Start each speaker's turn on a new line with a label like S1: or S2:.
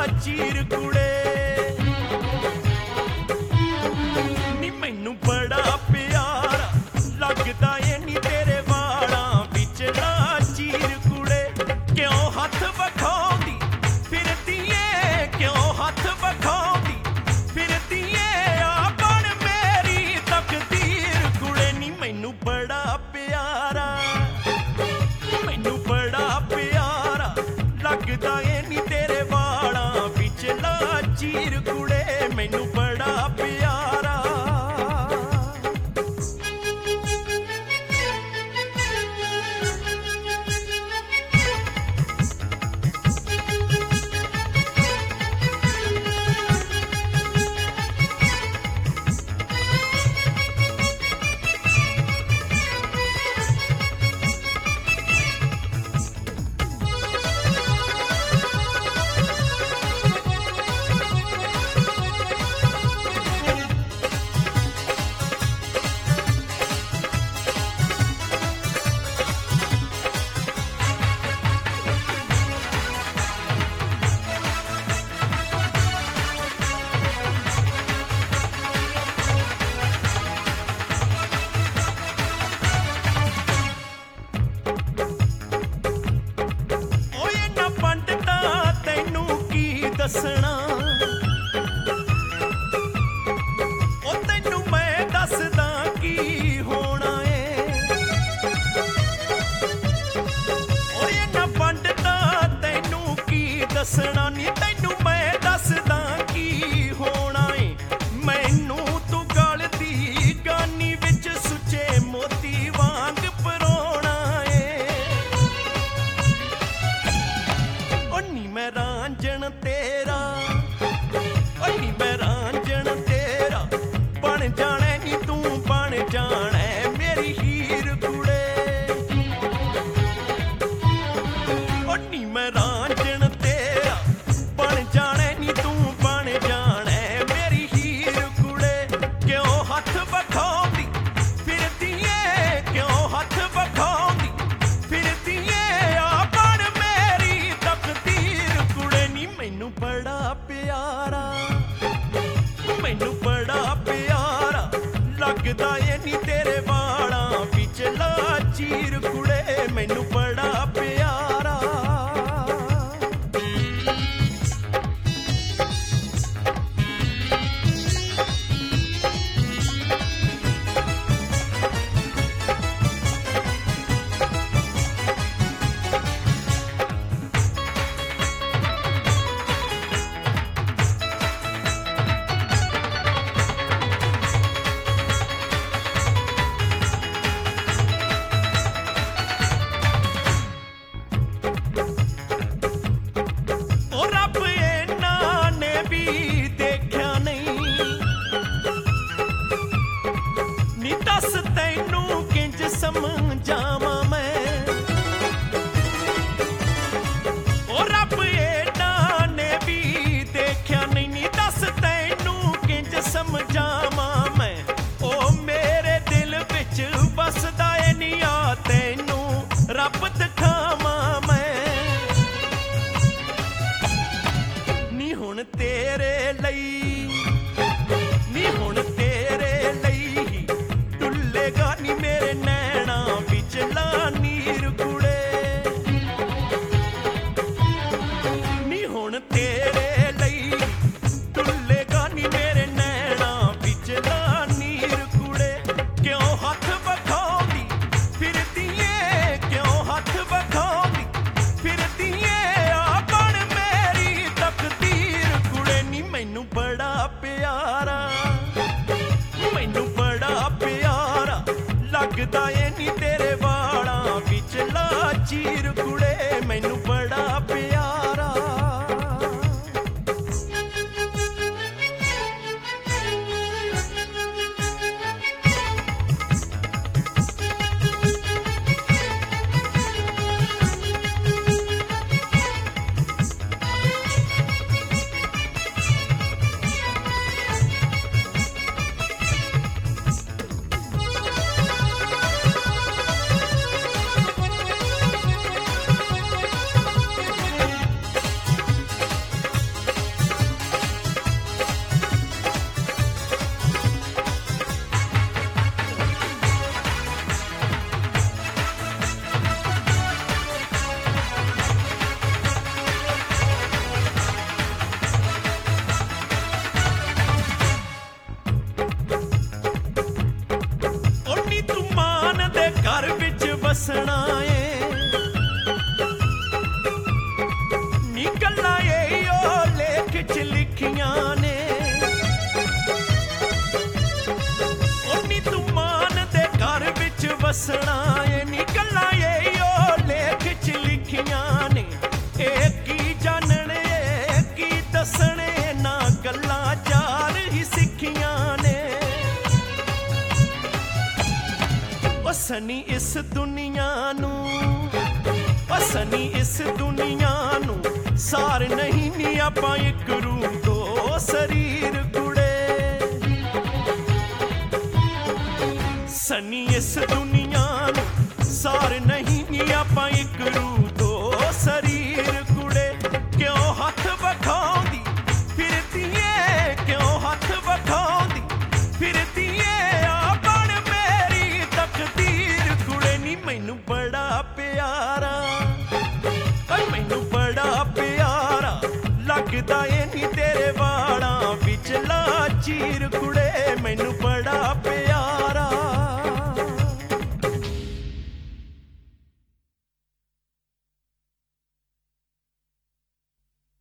S1: चीर कुड़े नी मैनू बड़ा प्यारा लगदा ए नी तेरे वालां विचला चीर कुड़े क्यों हथ वखाउंदी फिरदी ए क्यों हथ वखाउंदी फिरदी ए आ बन मेरी तकदीर कुड़े नी मैनू बड़ा प्यारा मैनू बड़ा प्यारा लगदा ए नी तेरे वालां विचला चीर कुड़े मैनू बड़ा प्यारा दसना ओ तैनू मैं दसदा की होना है ओ इन्ना पंडता तैनू की दसना नी तैनू मैं दसदा की होना है मैनू तू गल दी गानी विच सुचे मोती वांग परोना है ओ नी मैं रांझण तेरा बन जाने नी तू बन जाने मेरी हीर कुड़े ओ नी मैं रांझण तेरा बन जाने नी तू बन जाने मेरी हीर कुड़े क्यों हथ वखाउंदी फिरदी ए क्यों हथ वखाउंदी फिरदी ए आ बन मेरी तकदीर कुड़े नी मैनू बड़ा प्यारा मैनू बड़ा प्यारा लगदा ए नी तेरे वालां विचला चीर कुड़े मैनू बड़ा प्यारा समझावा मैं ओ रब एडा ने भी देखा नहीं नी दस तैनू किंज समझावा मैं ओ मेरे दिल विच बसदा ए नी आ तैनू रब दिखावा मैं नी हुण तेरे लई नी हुण तेरे लई डुल्लेगा नी मेरे नैना विचला नीर कुड़े नी हुण तेरे लई डुल्लेगा नी मेरे नैना विचला नीर कुड़े क्यों हथ वखाउंदी फिरदी ए क्यों हथ वखाउंदी फिरदी ए आ बन मेरी तकदीर कुड़े नी मैनू बड़ा प्यारा मैनू बड़ा प्यारा लगदा ए नी तेरे वालां विचला चीर कुड़े मैनू बड़ा प्यारा ਵਸਣਾ ਏ ਨੀ ਗੱਲਾਂ ਇਹੋ ਲੇਖ ਚ ਲਿਖੀਆਂ ਨੇ ਉਹ ਨੀ ਤੂੰ ਮਾਨ ਦੇ ਘਰ ਵਿੱਚ ਵਸਣਾ ਏ ਨੀ ਗੱਲਾਂ ਇਹੋ ਲੇਖ ਚ ਲਿਖੀਆਂ ਨੇ ਇਹ ਕੀ ਜਾਣਨੇ ਕੀ ਦੱਸਣੇ ਨਾ ਗੱਲਾਂ ਚਾਰ ਹੀ ਸਿੱਖੀਆਂ ਨੇ ਉਹ ਸਨੀ ਇਸ ਦੁਨੀਆ ਨੂੰ ਸਨੀ ਇਸ ਦੁਨੀਆ ਨੂੰ ਸਾਰ ਨਹੀਂ ਨੀ ਆਪਾਂ ਇੱਕ ਰੂਹ ਦੋ ਸਰੀਰ ਕੁੜੇ ਸਨੀ ਇਸ ਦੁਨੀਆ ਨੂੰ ਸਾਰ ਨਹੀਂ ਨੀ ਆਪਾਂ ਇੱਕ ਰੂਹ